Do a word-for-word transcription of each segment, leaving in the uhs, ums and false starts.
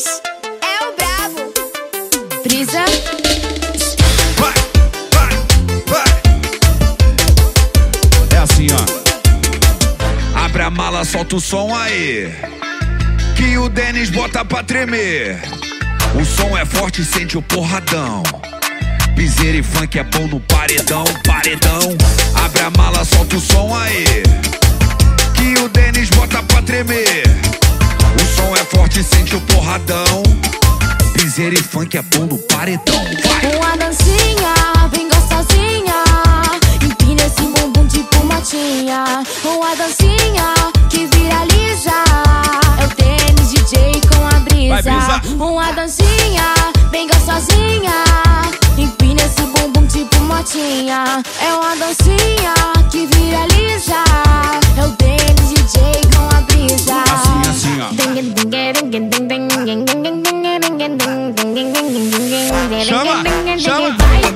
Denis é o brabo. Brisa. Vai, vai, vai. É assim, ó. Abre a mala, solta o som aí, que o Denis bota pra tremer. O som é forte, sente o porradão. Piseira e funk é bom no paredão, paredão. Abre a mala, solta o som aí, que o Denis bota pra tremer. O som é forte, sente o porradão. Piseira e funk é bom no paredão. Vai! Uma dancinha, bem gostosinha, empina esse bumbum tipo motinha. Uma dancinha que viraliza, é o Denis D J com a brisa. Vai, uma dancinha, bem gostosinha, empina esse bumbum tipo motinha. É uma dancinha que viraliza, é o Denis D J com a brisa. Assim, assim, ó. Chama, chama.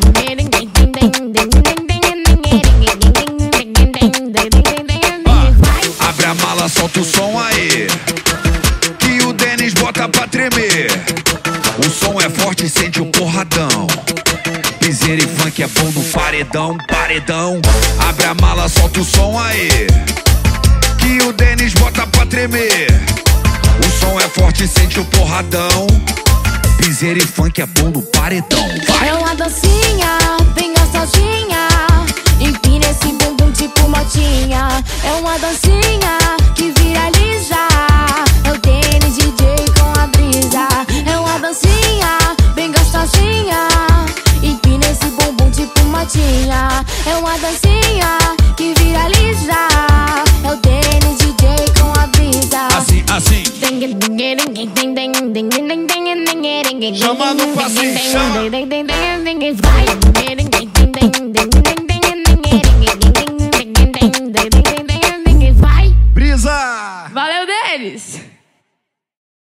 Ah, abre a mala, solta o som aí, que o Denis bota pra tremer. O som é forte, sente o porradão. Piseira e funk é bom no paredão, paredão. Abre a mala, solta o som aí, que o Denis bota pra tremer. O som é forte, sente o porradão. Piseira e funk é bom no paredão. Vai! É uma dancinha, bem gostosinha, empina esse bumbum tipo motinha. É uma dancinha que viraliza, é o Denis D J com a brisa. É uma dancinha, bem gostosinha, empina esse bumbum tipo motinha. É uma dancinha que viraliza, é o Denis D J com a brisa. Assim, assim. Chama no passinho, chama.